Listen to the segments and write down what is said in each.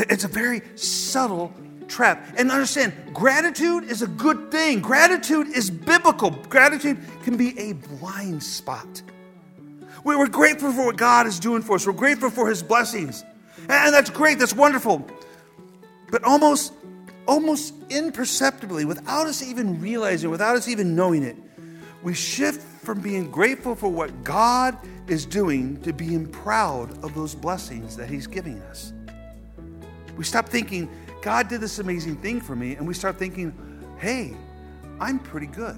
It's a very subtle trap. And understand, gratitude is a good thing. Gratitude is biblical. Gratitude can be a blind spot. We're grateful for what God is doing for us. We're grateful for His blessings. And that's great. That's wonderful. But almost imperceptibly, without us even realizing, without us even knowing it, we shift from being grateful for what God is doing to being proud of those blessings that He's giving us. We stop thinking, God did this amazing thing for me, and we start thinking, hey, I'm pretty good.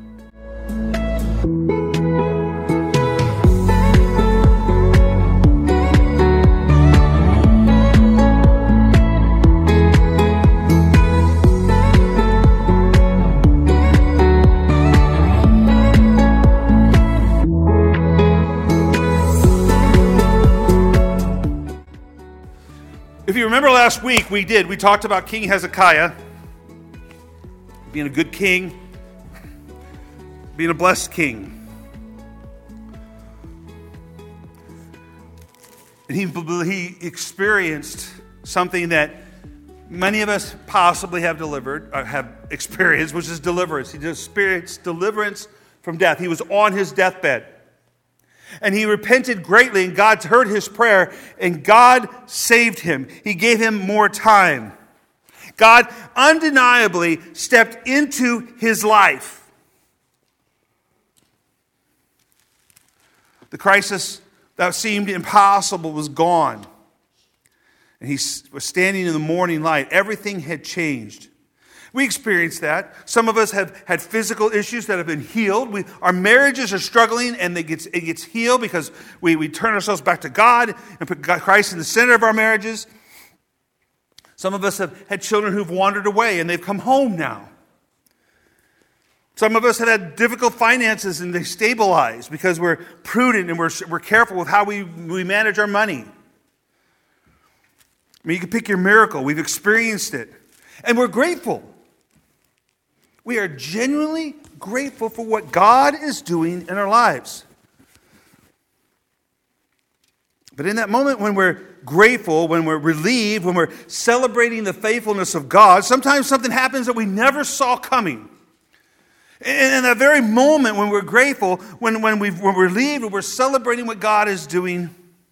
If you remember last week, we talked about King Hezekiah being a good king, being a blessed king. And he experienced something that many of us possibly have experienced, which is deliverance. He experienced deliverance from death. He was on his deathbed. And he repented greatly, and God heard his prayer, and God saved him. He gave him more time. God undeniably stepped into his life. The crisis that seemed impossible was gone. And he was standing in the morning light. Everything had changed. We experienced that. Some of us have had physical issues that have been healed. Our marriages are struggling, and it gets healed because we turn ourselves back to God and put Christ in the center of our marriages. Some of us have had children who've wandered away, and they've come home now. Some of us have had difficult finances, and they stabilize because we're prudent and we're careful with how we manage our money. I mean, you can pick your miracle. We've experienced it, and we're grateful. We are genuinely grateful for what God is doing in our lives. But in that moment when we're grateful, when we're relieved, when we're celebrating the faithfulness of God, sometimes something happens that we never saw coming. And in that very moment when we're grateful, when we're relieved, when we're celebrating what God is doing,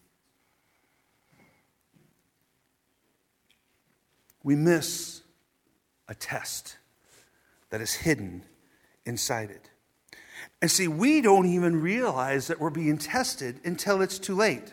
we miss a test that is hidden inside it. And see, we don't even realize that we're being tested until it's too late.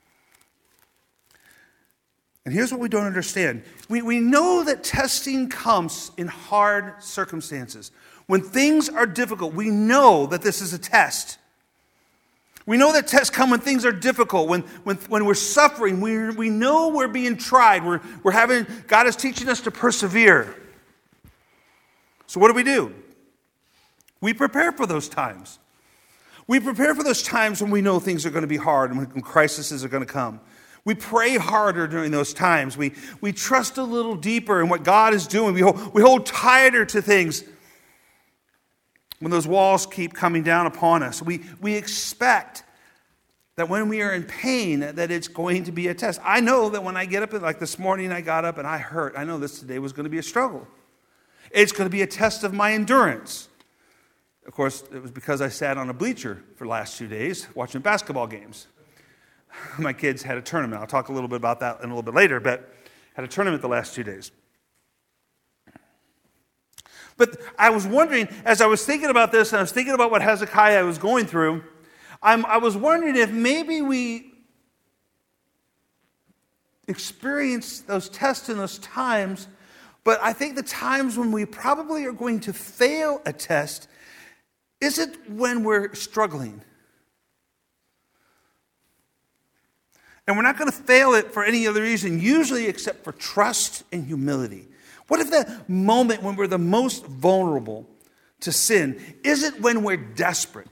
And here's what we don't understand. We know that testing comes in hard circumstances. When things are difficult, we know that this is a test. We know that tests come when things are difficult, when we're suffering. We know we're being tried. God is teaching us to persevere. So what do? We prepare for those times. We prepare for those times when we know things are going to be hard and when crises are going to come. We pray harder during those times. We trust a little deeper in what God is doing. We hold tighter to things when those walls keep coming down upon us. We expect that when we are in pain, that it's going to be a test. I know that when I get up, like this morning I got up and I hurt. I know this today was going to be a struggle. It's going to be a test of my endurance. Of course, it was because I sat on a bleacher for the last 2 days watching basketball games. My kids had a tournament. I'll talk a little bit about that in a little bit later, but had a tournament the last 2 days. But I was wondering, as I was thinking about this, and I was thinking about what Hezekiah was going through, I was wondering if maybe we experience those tests in those times. But I think the times when we probably are going to fail a test isn't when we're struggling. And we're not going to fail it for any other reason, usually except for trust and humility. What if that moment when we're the most vulnerable to sin isn't when we're desperate,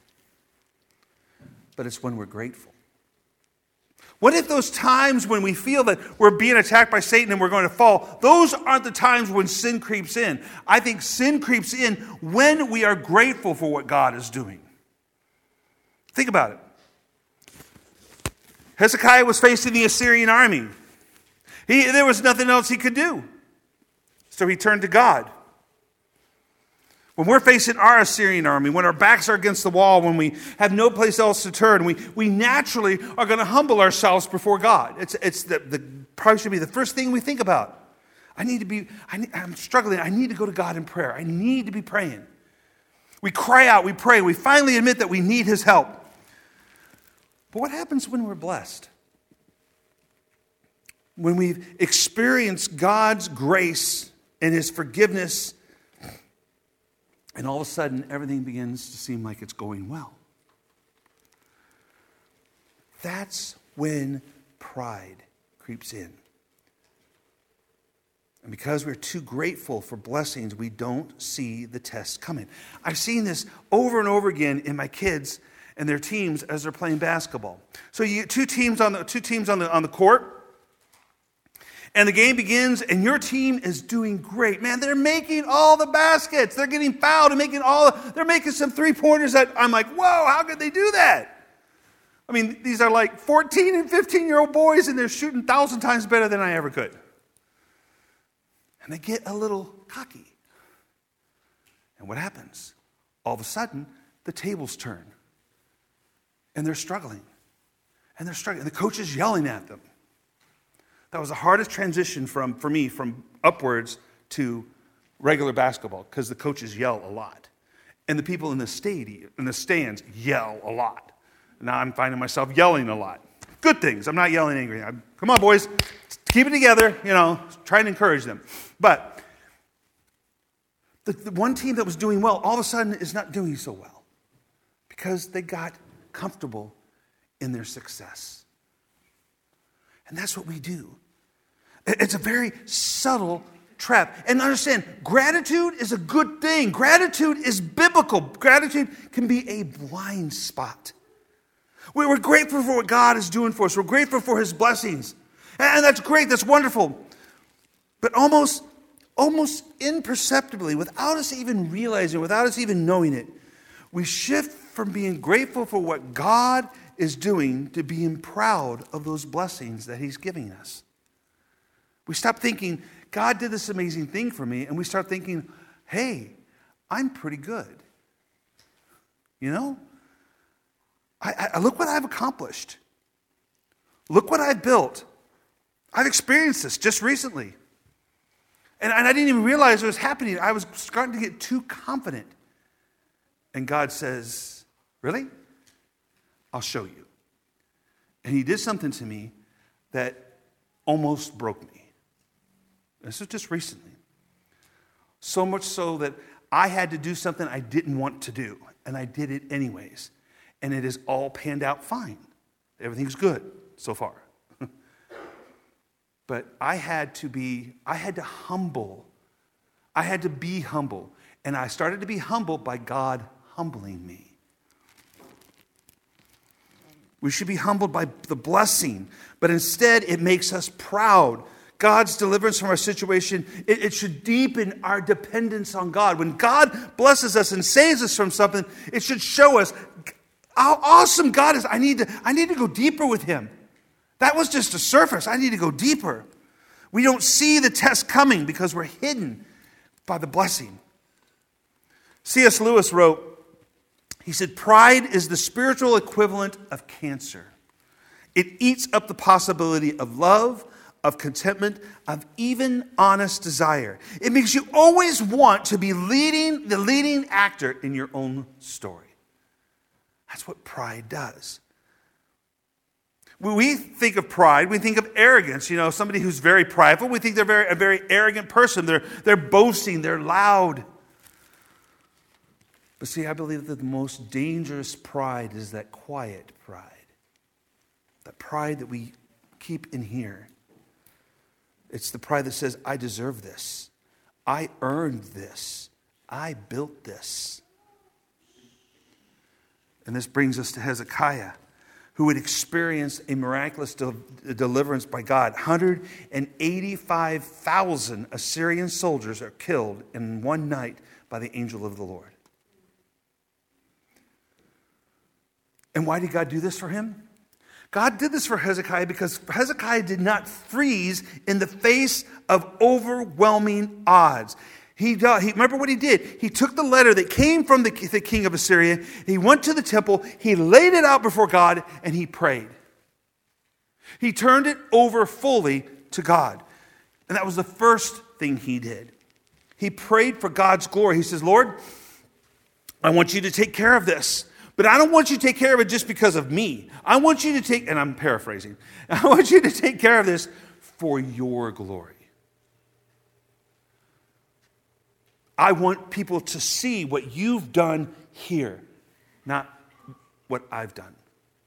but it's when we're grateful? What if those times when we feel that we're being attacked by Satan and we're going to fall, those aren't the times when sin creeps in? I think sin creeps in when we are grateful for what God is doing. Think about it. Hezekiah was facing the Assyrian army. There was nothing else he could do. So he turned to God. When we're facing our Assyrian army, when our backs are against the wall, when we have no place else to turn, we naturally are going to humble ourselves before God. It's probably should be the first thing we think about. I'm struggling. I need to go to God in prayer. I need to be praying. We cry out, we pray, we finally admit that we need his help. But what happens when we're blessed? When we've experienced God's grace and his forgiveness, and all of a sudden, everything begins to seem like it's going well. That's when pride creeps in. And because we're too grateful for blessings, we don't see the test coming. I've seen this over and over again in my kids and their teams as they're playing basketball. So you get two teams on the court. And the game begins, and your team is doing great. Man, they're making all the baskets. They're getting fouled and they're making some three-pointers that I'm like, whoa, how could they do that? I mean, these are like 14 and 15-year-old boys, and they're shooting 1,000 times better than I ever could. And they get a little cocky. And what happens? All of a sudden, the tables turn. And they're struggling. And the coach is yelling at them. That was the hardest transition for me from upwards to regular basketball, because the coaches yell a lot. And the people in the stands yell a lot. Now I'm finding myself yelling a lot. Good things. I'm not yelling angry. Come on, boys. Keep it together. Try to encourage them. But the one team that was doing well, all of a sudden is not doing so well. Because they got comfortable in their success. And that's what we do. It's a very subtle trap. And understand, gratitude is a good thing. Gratitude is biblical. Gratitude can be a blind spot. We're grateful for what God is doing for us. We're grateful for his blessings. And that's great. That's wonderful. But almost imperceptibly, without us even realizing, without us even knowing it, we shift from being grateful for what God is doing to being proud of those blessings that he's giving us. We stop thinking, God did this amazing thing for me, and we start thinking, hey, I'm pretty good. I look what I've accomplished. Look what I've built. I've experienced this just recently. And I didn't even realize it was happening. I was starting to get too confident. And God says, really? I'll show you. And he did something to me that almost broke me. This was just recently. So much so that I had to do something I didn't want to do. And I did it anyways. And it has all panned out fine. Everything's good so far. But I had to be humble. I had to be humble. And I started to be humbled by God humbling me. We should be humbled by the blessing, but instead it makes us proud. God's deliverance from our situation, it should deepen our dependence on God. When God blesses us and saves us from something, it should show us how awesome God is. I need to go deeper with him. That was just a surface. I need to go deeper. We don't see the test coming because we're hidden by the blessing. C.S. Lewis wrote, he said, pride is the spiritual equivalent of cancer. It eats up the possibility of love, of contentment, of even honest desire. It makes you always want to be the leading actor in your own story. That's what pride does. When we think of pride, we think of arrogance. Somebody who's very prideful, we think they're a very arrogant person. They're boasting, they're loud. But see, I believe that the most dangerous pride is that quiet pride. That pride that we keep in here. It's the pride that says, I deserve this. I earned this. I built this. And this brings us to Hezekiah, who had experienced a miraculous deliverance by God. 185,000 Assyrian soldiers are killed in one night by the angel of the Lord. And why did God do this for him? God did this for Hezekiah because Hezekiah did not freeze in the face of overwhelming odds. Remember what he did? He took the letter that came from the king of Assyria. He went to the temple. He laid it out before God, and he prayed. He turned it over fully to God. And that was the first thing he did. He prayed for God's glory. He says, Lord, I want you to take care of this. But I don't want you to take care of it just because of me. I want you to take, and I'm paraphrasing, I want you to take care of this for your glory. I want people to see what you've done here, not what I've done.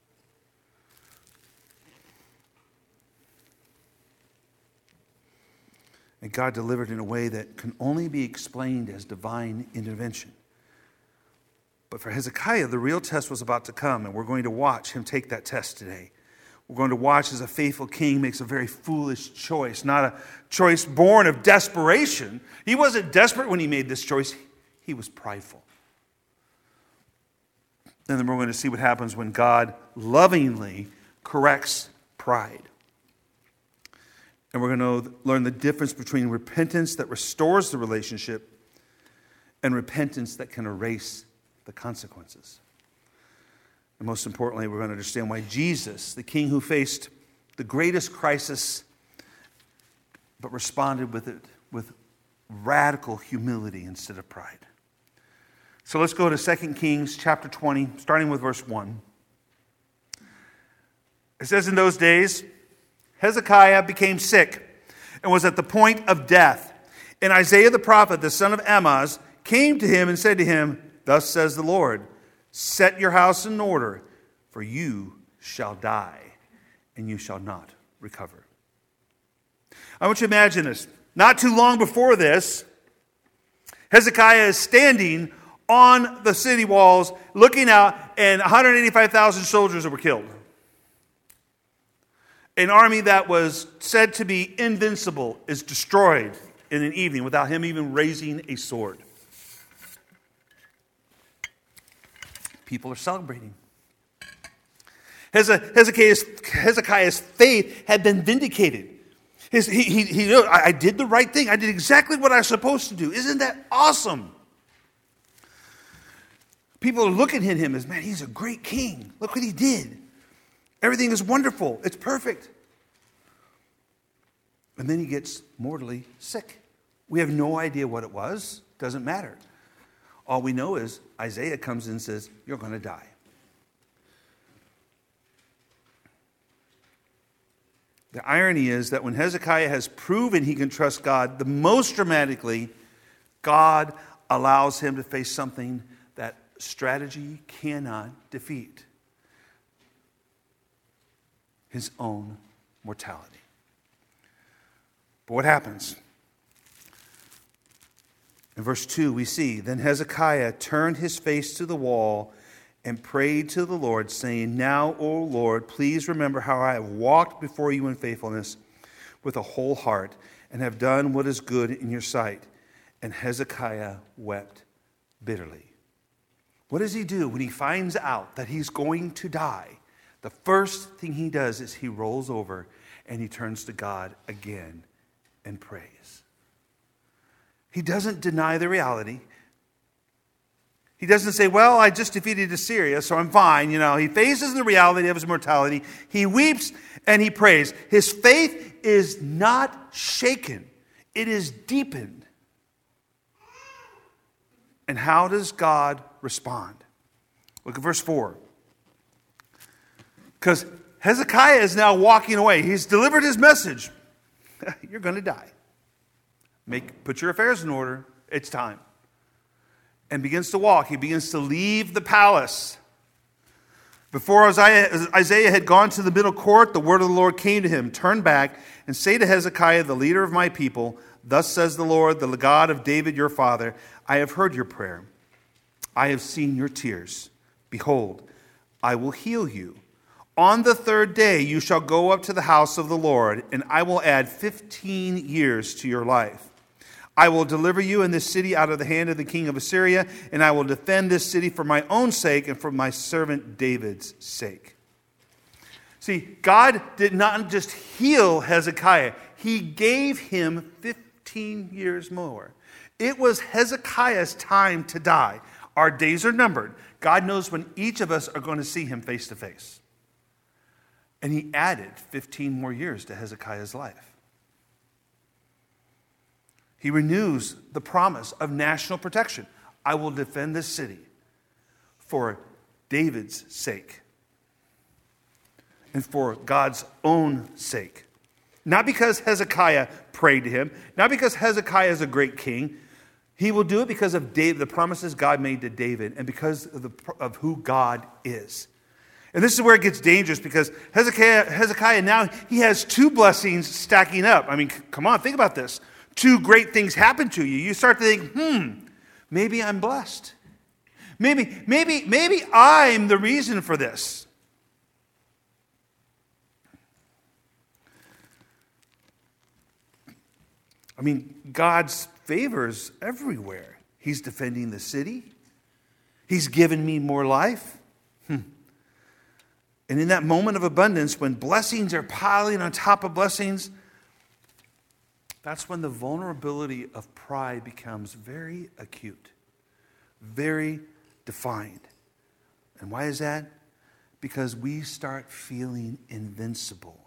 And God delivered in a way that can only be explained as divine intervention. But for Hezekiah, the real test was about to come, and we're going to watch him take that test today. We're going to watch as a faithful king makes a very foolish choice, not a choice born of desperation. He wasn't desperate when he made this choice. He was prideful. And then we're going to see what happens when God lovingly corrects pride. And we're going to learn the difference between repentance that restores the relationship and repentance that can erase the consequences. And most importantly, we're going to understand why Jesus, the king who faced the greatest crisis, but responded with it with radical humility instead of pride. So let's go to 2 Kings chapter 20, starting with verse 1. It says, in those days, Hezekiah became sick and was at the point of death. And Isaiah the prophet, the son of Amoz, came to him and said to him, thus says the Lord, set your house in order, for you shall die, and you shall not recover. I want you to imagine this. Not too long before this, Hezekiah is standing on the city walls, looking out, and 185,000 soldiers were killed. An army that was said to be invincible is destroyed in an evening without him even raising a sword. People are celebrating. Hezekiah's faith had been vindicated. I did the right thing. I did exactly what I was supposed to do. Isn't that awesome? People are looking at him as, man, he's a great king. Look what he did. Everything is wonderful. It's perfect. And then he gets mortally sick. We have no idea what it was. Doesn't matter. All we know is Isaiah comes in and says, you're going to die. The irony is that when Hezekiah has proven he can trust God, the most dramatically, God allows him to face something that strategy cannot defeat. His own mortality. But what happens? In verse 2, we see, then Hezekiah turned his face to the wall and prayed to the Lord, saying, now, O Lord, please remember how I have walked before you in faithfulness with a whole heart and have done what is good in your sight. And Hezekiah wept bitterly. What does he do when he finds out that he's going to die? The first thing he does is he rolls over and he turns to God again and prays. He doesn't deny the reality. He doesn't say, well, I just defeated Assyria, so I'm fine. He faces the reality of his mortality. He weeps and he prays. His faith is not shaken. It is deepened. And how does God respond? Look at verse 4. Because Hezekiah is now walking away. He's delivered his message. You're going to die. Put your affairs in order. It's time. And begins to walk. He begins to leave the palace. Before Isaiah had gone to the middle court, the word of the Lord came to him. Turn back and say to Hezekiah, the leader of my people, thus says the Lord, the God of David your father, I have heard your prayer. I have seen your tears. Behold, I will heal you. On the third day you shall go up to the house of the Lord, and I will add 15 years to your life. I will deliver you and this city out of the hand of the king of Assyria, and I will defend this city for my own sake and for my servant David's sake. See, God did not just heal Hezekiah. He gave him 15 years more. It was Hezekiah's time to die. Our days are numbered. God knows when each of us are going to see him face to face. And he added 15 more years to Hezekiah's life. He renews the promise of national protection. I will defend this city for David's sake and for God's own sake. Not because Hezekiah prayed to him, not because Hezekiah is a great king. He will do it because of David, the promises God made to David, and because of who God is. And this is where it gets dangerous, because Hezekiah now, he has two blessings stacking up. I mean, come on, think about this. Two great things happen to you. You start to think, maybe I'm blessed. Maybe I'm the reason for this. I mean, God's favor is everywhere. He's defending the city. He's given me more life. And in that moment of abundance, when blessings are piling on top of blessings, that's when the vulnerability of pride becomes very acute, very defined. And why is that? Because we start feeling invincible.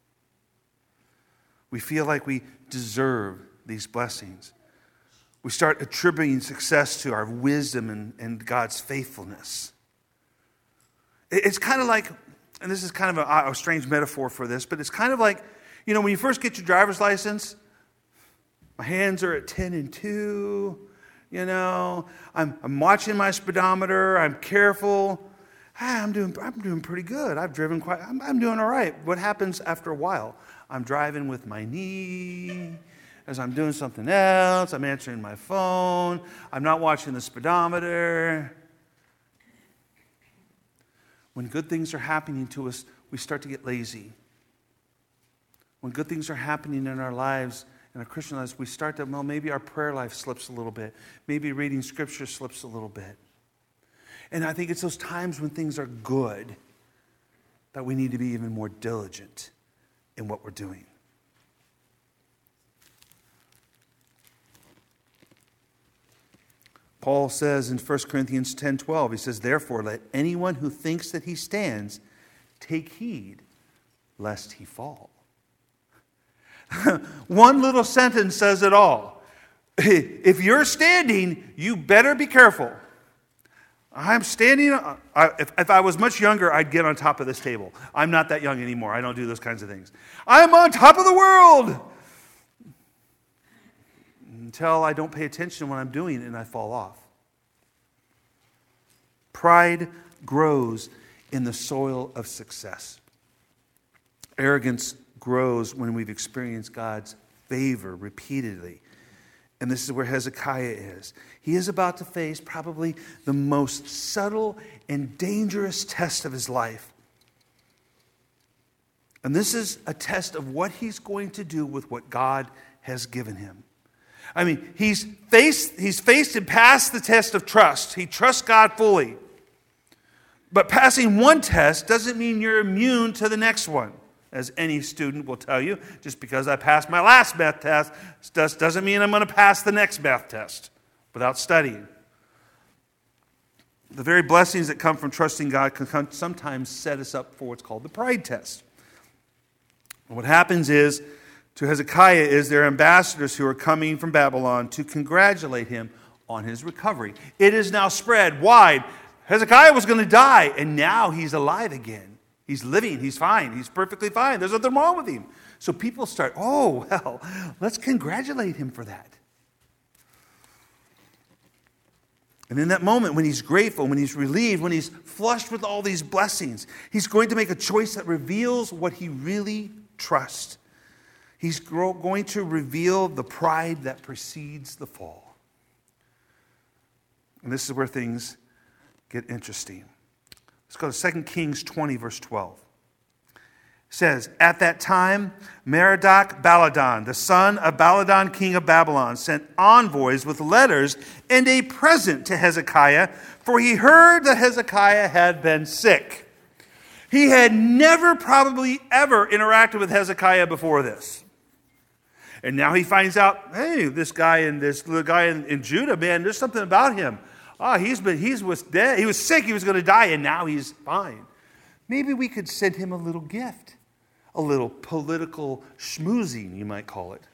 We feel like we deserve these blessings. We start attributing success to our wisdom and God's faithfulness. It's kind of like, and this is kind of a strange metaphor for this, but it's kind of like, when you first get your driver's license, my hands are at 10 and 2, I'm watching my speedometer, I'm careful. I'm doing pretty good. I'm doing all right. What happens after a while? I'm driving with my knee as I'm doing something else. I'm answering my phone. I'm not watching the speedometer. When good things are happening to us, we start to get lazy. When good things are happening in our lives, in our Christian lives, we start to, maybe our prayer life slips a little bit. Maybe reading Scripture slips a little bit. And I think it's those times when things are good that we need to be even more diligent in what we're doing. Paul says in 1 Corinthians 10:12, he says, "Therefore, let anyone who thinks that he stands take heed lest he fall." One little sentence says it all. If you're standing, you better be careful. I'm standing. If I was much younger, I'd get on top of this table. I'm not that young anymore. I don't do those kinds of things. I'm on top of the world until I don't pay attention to what I'm doing and I fall off. Pride grows in the soil of success. Arrogance grows when we've experienced God's favor repeatedly. And this is where Hezekiah is. He is about to face probably the most subtle and dangerous test of his life. And this is a test of what he's going to do with what God has given him. I mean, he's faced and passed the test of trust. He trusts God fully. But passing one test doesn't mean you're immune to the next one. As any student will tell you, just because I passed my last math test doesn't mean I'm going to pass the next math test without studying. The very blessings that come from trusting God can sometimes set us up for what's called the pride test. And what happens is, to Hezekiah, is there are ambassadors who are coming from Babylon to congratulate him on his recovery. It is now spread wide. Hezekiah was going to die, and now he's alive again. He's living, he's fine, he's perfectly fine. There's nothing wrong with him. So people start, let's congratulate him for that. And in that moment, when he's grateful, when he's relieved, when he's flushed with all these blessings, he's going to make a choice that reveals what he really trusts. He's going to reveal the pride that precedes the fall. And this is where things get interesting. Let's go to 2 Kings 20, verse 12. It says, "At that time, Merodach-Baladan, the son of Baladan, king of Babylon, sent envoys with letters and a present to Hezekiah, for he heard that Hezekiah had been sick." He had never probably ever interacted with Hezekiah before this. And now he finds out, hey, this little guy in Judah, man, there's something about him. He was dead. He was sick. He was going to die, and now he's fine. Maybe we could send him a little gift, a little political schmoozing, you might call it.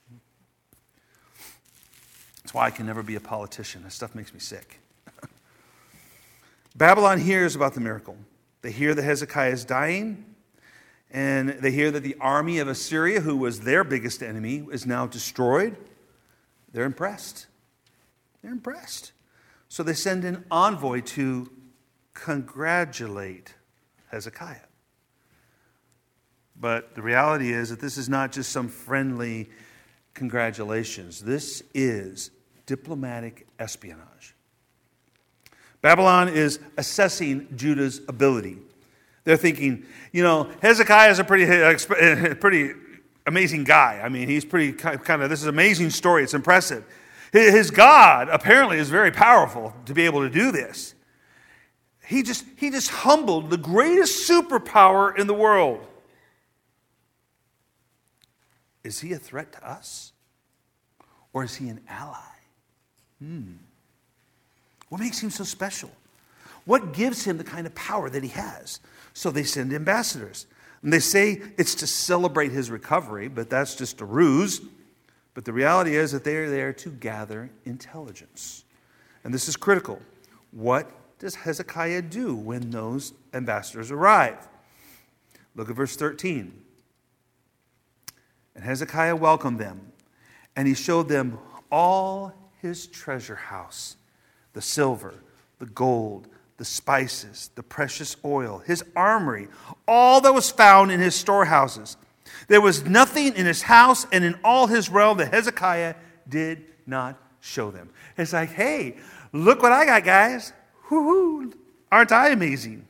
That's why I can never be a politician. That stuff makes me sick. Babylon hears about the miracle. They hear that Hezekiah is dying, and they hear that the army of Assyria, who was their biggest enemy, is now destroyed. They're impressed. They're impressed. So they send an envoy to congratulate Hezekiah. But the reality is that this is not just some friendly congratulations. This is diplomatic espionage. Babylon is assessing Judah's ability. They're thinking, Hezekiah is a pretty amazing guy. I mean, he's pretty kind of, this is an amazing story. It's impressive. His God apparently is very powerful to be able to do this. He just humbled the greatest superpower in the world. Is he a threat to us? Or is he an ally? What makes him so special? What gives him the kind of power that he has? So they send ambassadors. And they say it's to celebrate his recovery, but that's just a ruse. But the reality is that they are there to gather intelligence. And this is critical. What does Hezekiah do when those ambassadors arrive? Look at verse 13. And Hezekiah welcomed them, and he showed them all his treasure house, the silver, the gold, the spices, the precious oil, his armory, all that was found in his storehouses. There was nothing in his house and in all his realm that Hezekiah did not show them. It's like, hey, look what I got, guys. Woo-hoo. Aren't I amazing?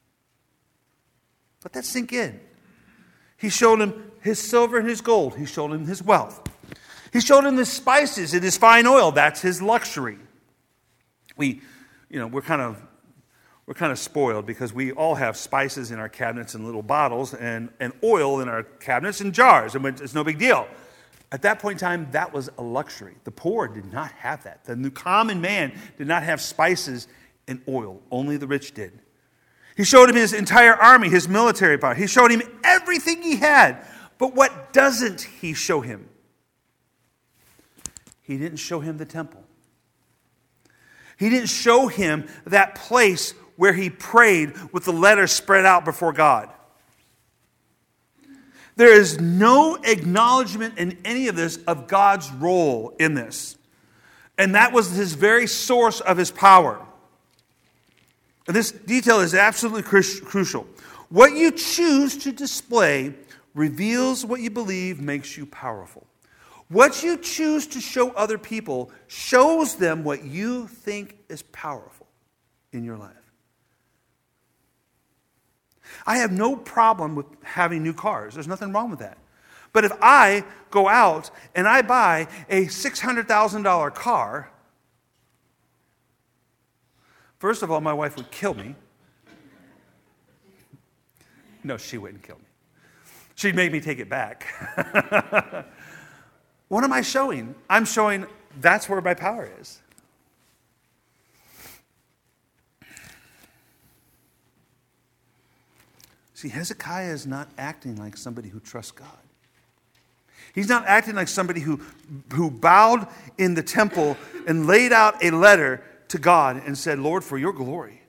Let that sink in. He showed him his silver and his gold. He showed him his wealth. He showed him the spices and his fine oil. That's his luxury. We're kind of spoiled because we all have spices in our cabinets in little bottles and oil in our cabinets in jars. And it's no big deal. At that point in time, that was a luxury. The poor did not have that. The common man did not have spices and oil. Only the rich did. He showed him his entire army, his military power. He showed him everything he had. But what doesn't he show him? He didn't show him the temple. He didn't show him that place where he prayed with the letters spread out before God. There is no acknowledgement in any of this of God's role in this. And that was his very source of his power. And this detail is absolutely crucial. What you choose to display reveals what you believe makes you powerful. What you choose to show other people shows them what you think is powerful in your life. I have no problem with having new cars. There's nothing wrong with that. But if I go out and I buy a $600,000 car, first of all, my wife would kill me. No, she wouldn't kill me. She'd make me take it back. What am I showing? I'm showing that's where my power is. See, Hezekiah is not acting like somebody who trusts God. He's not acting like somebody who bowed in the temple and laid out a letter to God and said, Lord, for your glory.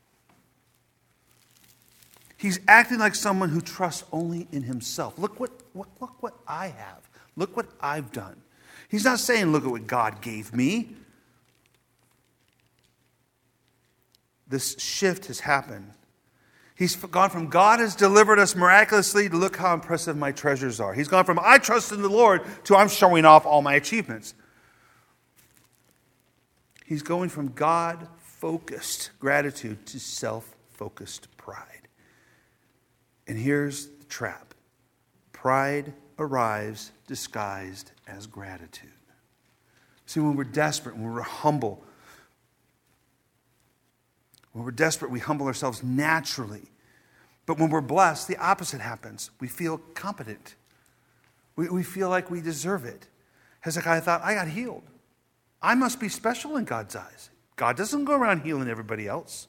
He's acting like someone who trusts only in himself. Look what I have. Look what I've done. He's not saying, look at what God gave me. This shift has happened. He's gone from God has delivered us miraculously to look how impressive my treasures are. He's gone from I trust in the Lord to I'm showing off all my achievements. He's going from God-focused gratitude to self-focused pride. And here's the trap. Pride arrives disguised as gratitude. See, when we're desperate, when we're humble, when we're desperate, we humble ourselves naturally. But when we're blessed, the opposite happens. We feel competent. We feel like we deserve it. Hezekiah thought, I got healed. I must be special in God's eyes. God doesn't go around healing everybody else.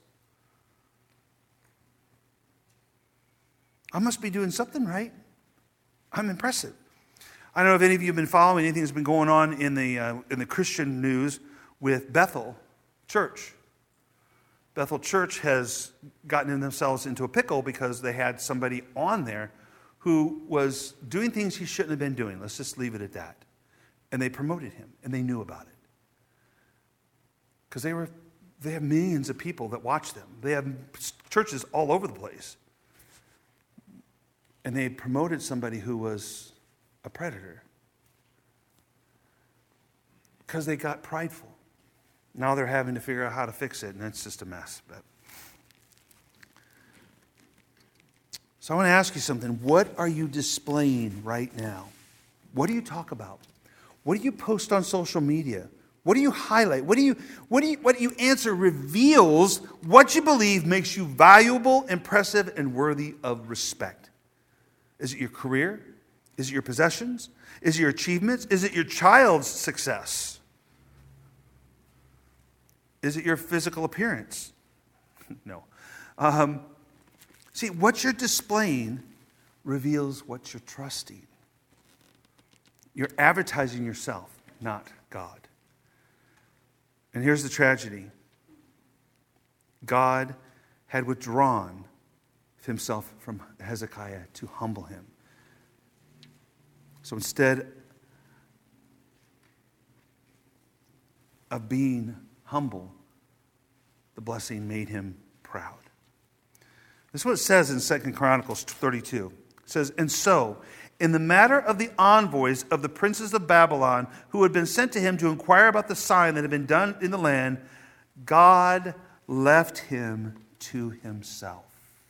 I must be doing something right. I'm impressive. I don't know if any of you have been following anything that's been going on in the Christian news with Bethel Church. Bethel Church has gotten themselves into a pickle because they had somebody on there who was doing things he shouldn't have been doing. Let's just leave it at that. And they promoted him, and they knew about it. Because they have millions of people that watch them. They have churches all over the place. And they promoted somebody who was a predator. Because they got prideful. Now they're having to figure out how to fix it, and it's just a mess. So I want to ask you something. What are you displaying right now? What do you talk about? What do you post on social media? What do you highlight? What you answer reveals what you believe makes you valuable, impressive, and worthy of respect. Is it your career? Is it your possessions? Is it your achievements? Is it your child's success? Is it your physical appearance? No. See, what you're displaying reveals what you're trusting. You're advertising yourself, not God. And here's the tragedy. God had withdrawn himself from Hezekiah to humble him. So instead of being humble, the blessing made him proud. This is what it says in 2 Chronicles 32. It says, and so, in the matter of the envoys of the princes of Babylon who had been sent to him to inquire about the sign that had been done in the land, God left him to himself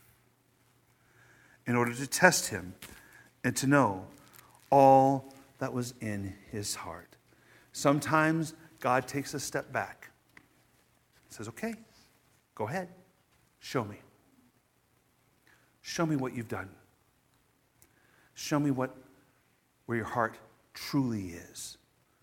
in order to test him and to know all that was in his heart. Sometimes God takes a step back. He says, okay, go ahead. Show me. Show me what you've done. Show me where your heart truly is.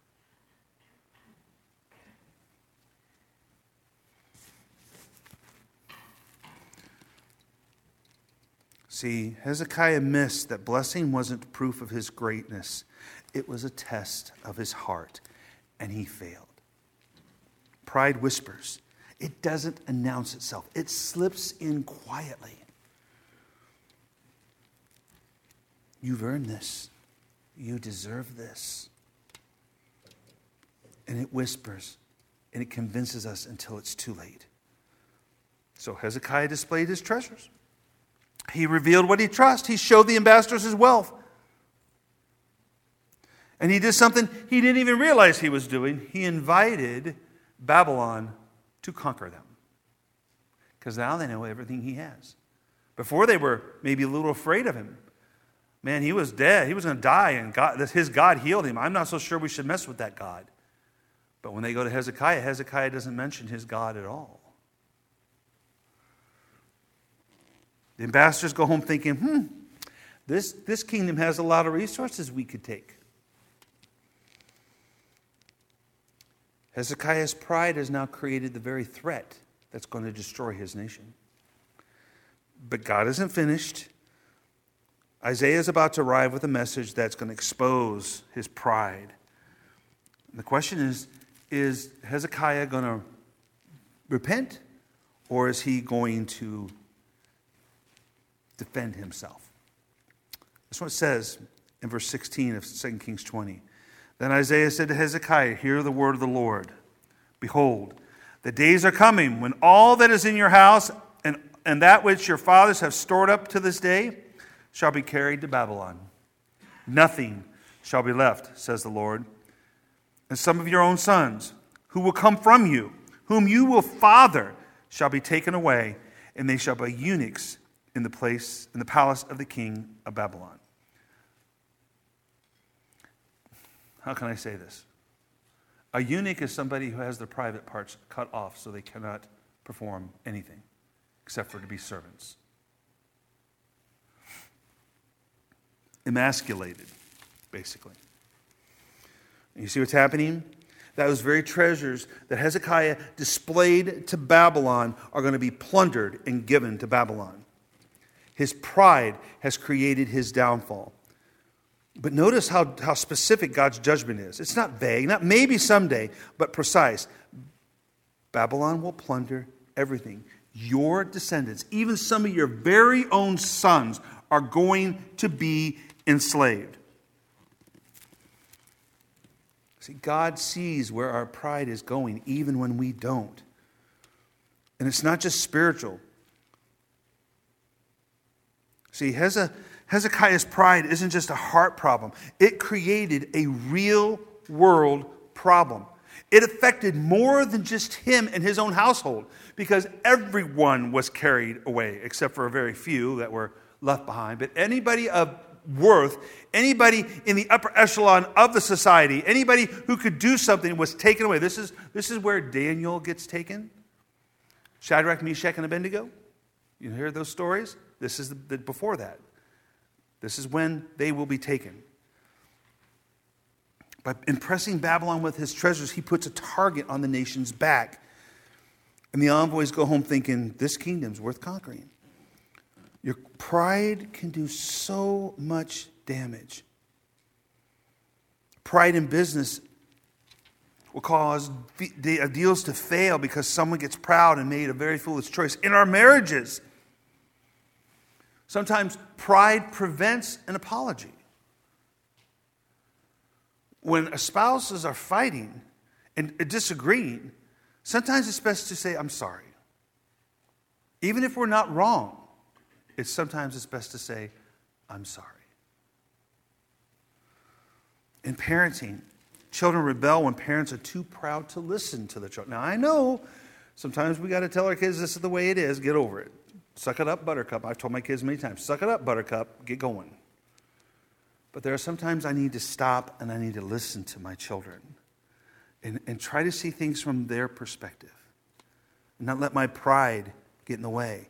See, Hezekiah missed that blessing wasn't proof of his greatness. It was a test of his heart, and he failed. Pride whispers. It doesn't announce itself. It slips in quietly. You've earned this. You deserve this. And it whispers, and it convinces us until it's too late. So Hezekiah displayed his treasures. He revealed what he trusts. He showed the ambassadors his wealth. And he did something he didn't even realize he was doing. He invited Babylon to conquer them. Because now they know everything he has. Before they were maybe a little afraid of him. Man, he was dead. He was going to die, and his God healed him. I'm not so sure we should mess with that God. But when they go to Hezekiah, Hezekiah doesn't mention his God at all. The ambassadors go home thinking, this kingdom has a lot of resources we could take. Hezekiah's pride has now created the very threat that's going to destroy his nation. But God isn't finished. Isaiah is about to arrive with a message that's going to expose his pride. And the question is Hezekiah going to repent, or is he going to defend himself? That's what it says in verse 16 of 2 Kings 20. Then Isaiah said to Hezekiah, hear the word of the Lord. Behold, the days are coming when all that is in your house and that which your fathers have stored up to this day shall be carried to Babylon. Nothing shall be left, says the Lord. And some of your own sons, who will come from you, whom you will father, shall be taken away, and they shall be eunuchs in the palace of the king of Babylon. How can I say this? A eunuch is somebody who has their private parts cut off so they cannot perform anything except for to be servants. emasculated, basically. And you see what's happening? Those very treasures that Hezekiah displayed to Babylon are going to be plundered and given to Babylon. His pride has created his downfall. But notice how specific God's judgment is. It's not vague, not maybe someday, but precise. Babylon will plunder everything. Your descendants, even some of your very own sons, are going to be enslaved. See, God sees where our pride is going, even when we don't. And it's not just spiritual. See, Hezekiah's pride isn't just a heart problem. It created a real world problem. It affected more than just him and his own household, because everyone was carried away, except for a very few that were left behind. But anybody of worth, anybody in the upper echelon of the society, anybody who could do something was taken away. This is where Daniel gets taken. Shadrach, Meshach, and Abednego. You hear those stories? This is before that. This is when they will be taken. By impressing Babylon with his treasures, he puts a target on the nation's back. And the envoys go home thinking, this kingdom's worth conquering. Your pride can do so much damage. Pride in business will cause deals to fail because someone gets proud and made a very foolish choice. In our marriages, sometimes pride prevents an apology. When spouses are fighting and disagreeing, sometimes it's best to say, I'm sorry. Even if we're not wrong, sometimes it's best to say, I'm sorry. In parenting, children rebel when parents are too proud to listen to the children. Now, I know sometimes we got to tell our kids this is the way it is. Get over it. Suck it up, Buttercup. I've told my kids many times, suck it up, Buttercup. Get going. But there are sometimes I need to stop and I need to listen to my children and try to see things from their perspective and not let my pride get in the way.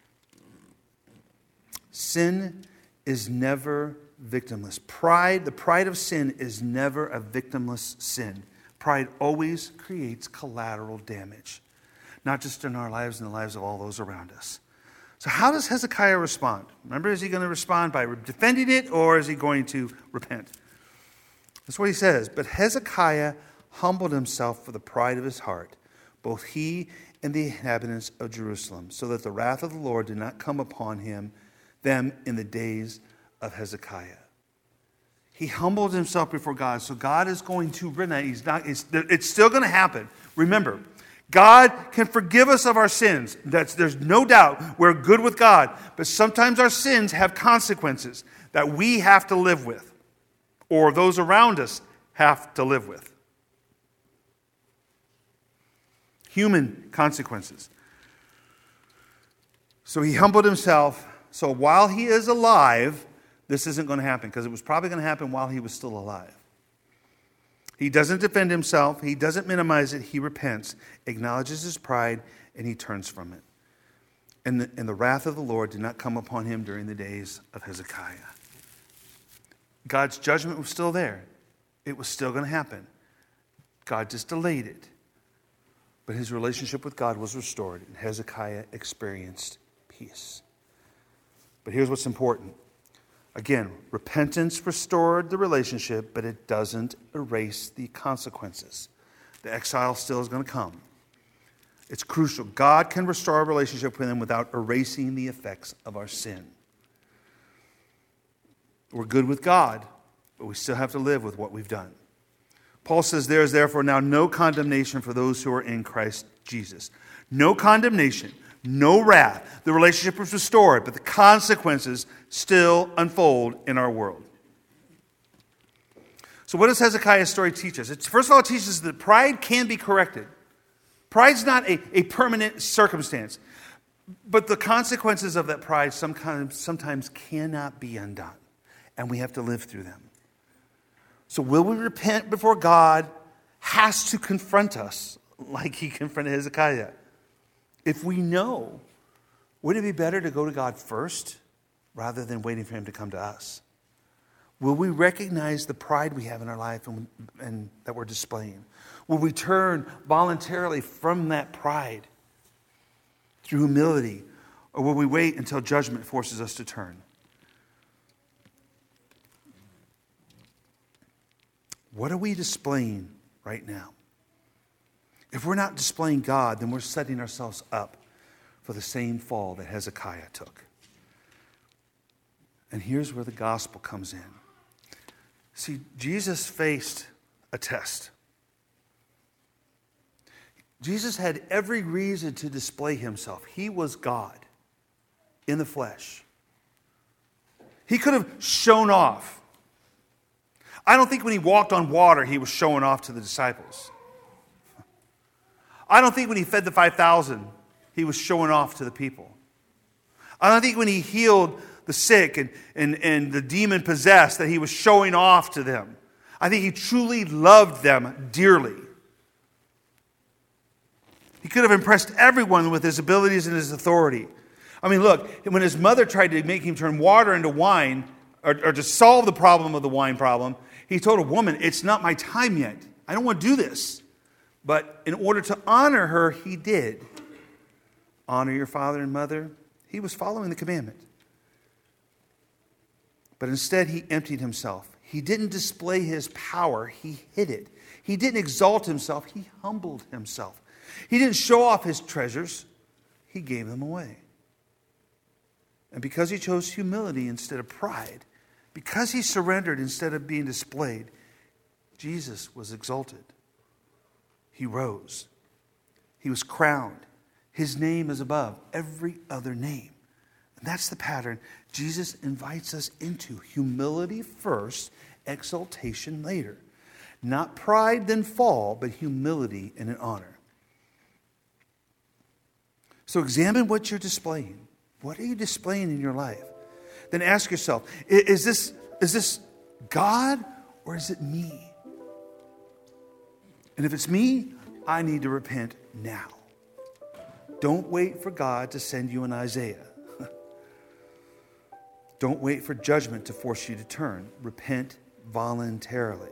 Sin is never victimless. The pride of sin is never a victimless sin. Pride always creates collateral damage, not just in our lives and the lives of all those around us. So how does Hezekiah respond? Remember, is he going to respond by defending it, or is he going to repent? That's what he says. But Hezekiah humbled himself for the pride of his heart, both he and the inhabitants of Jerusalem, so that the wrath of the Lord did not come upon them in the days of Hezekiah. He humbled himself before God, so God is going to renege. It's still going to happen. Remember, God can forgive us of our sins. There's no doubt we're good with God. But sometimes our sins have consequences that we have to live with, or those around us have to live with. Human consequences. So he humbled himself. So while he is alive, this isn't going to happen, because it was probably going to happen while he was still alive. He doesn't defend himself. He doesn't minimize it. He repents, acknowledges his pride, and he turns from it. And the wrath of the Lord did not come upon him during the days of Hezekiah. God's judgment was still there. It was still going to happen. God just delayed it. But his relationship with God was restored, and Hezekiah experienced peace. But here's what's important. Again, repentance restored the relationship, but it doesn't erase the consequences. The exile still is going to come. It's crucial. God can restore our relationship with him without erasing the effects of our sin. We're good with God, but we still have to live with what we've done. Paul says, there is therefore now no condemnation for those who are in Christ Jesus. No condemnation. No wrath. The relationship was restored, but the consequences still unfold in our world. So what does Hezekiah's story teach us? First of all, it teaches us that pride can be corrected. Pride's not a permanent circumstance. But the consequences of that pride sometimes cannot be undone. And we have to live through them. So will we repent before God has to confront us like he confronted Hezekiah? If we know, would it be better to go to God first rather than waiting for him to come to us? Will we recognize the pride we have in our life and that we're displaying? Will we turn voluntarily from that pride through humility? Or will we wait until judgment forces us to turn? What are we displaying right now? If we're not displaying God, then we're setting ourselves up for the same fall that Hezekiah took. And here's where the gospel comes in. See, Jesus faced a test. Jesus had every reason to display himself. He was God in the flesh. He could have shown off. I don't think when he walked on water, he was showing off to the disciples. I don't think when he fed the 5,000, he was showing off to the people. I don't think when he healed the sick and the demon-possessed that he was showing off to them. I think he truly loved them dearly. He could have impressed everyone with his abilities and his authority. I mean, look, when his mother tried to make him turn water into wine, or to solve the problem of the wine problem, he told a woman, it's not my time yet. I don't want to do this. But in order to honor her, he did. Honor your father and mother. He was following the commandment. But instead, he emptied himself. He didn't display his power. He hid it. He didn't exalt himself. He humbled himself. He didn't show off his treasures. He gave them away. And because he chose humility instead of pride, because he surrendered instead of being displayed, Jesus was exalted. He rose. He was crowned. His name is above every other name. And that's the pattern Jesus invites us into. Humility first, exaltation later. Not pride, then fall, but humility and an honor. So examine what you're displaying. What are you displaying in your life? Then ask yourself, is this God or is it me? And if it's me, I need to repent now. Don't wait for God to send you an Isaiah. Don't wait for judgment to force you to turn. Repent voluntarily.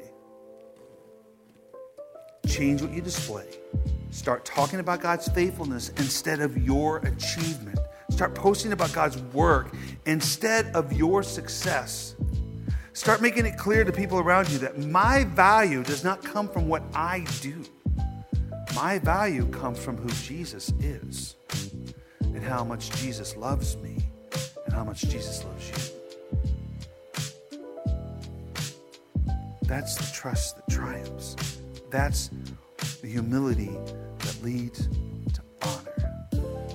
Change what you display. Start talking about God's faithfulness instead of your achievement. Start posting about God's work instead of your success. Start making it clear to people around you that my value does not come from what I do. My value comes from who Jesus is and how much Jesus loves me and how much Jesus loves you. That's the trust that triumphs. That's the humility that leads to honor.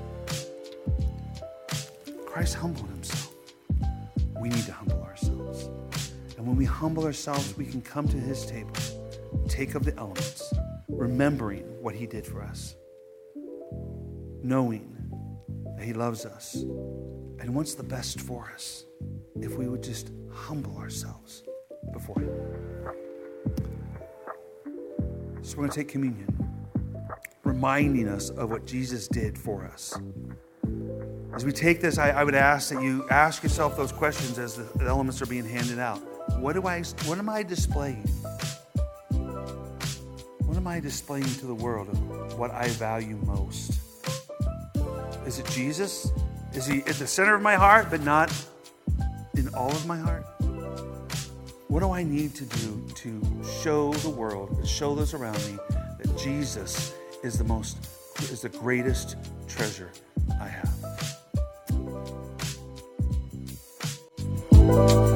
Christ humbled himself. We need to humble ourselves. And when we humble ourselves, we can come to his table, take of the elements, remembering what he did for us, knowing that he loves us and wants the best for us if we would just humble ourselves before him. So we're going to take communion, reminding us of what Jesus did for us. As we take this, I would ask that you ask yourself those questions as the elements are being handed out. What am I displaying? What am I displaying to the world of what I value most? Is it Jesus? Is he at the center of my heart, but not in all of my heart? What do I need to do to show the world, show those around me, that Jesus is the greatest treasure I have?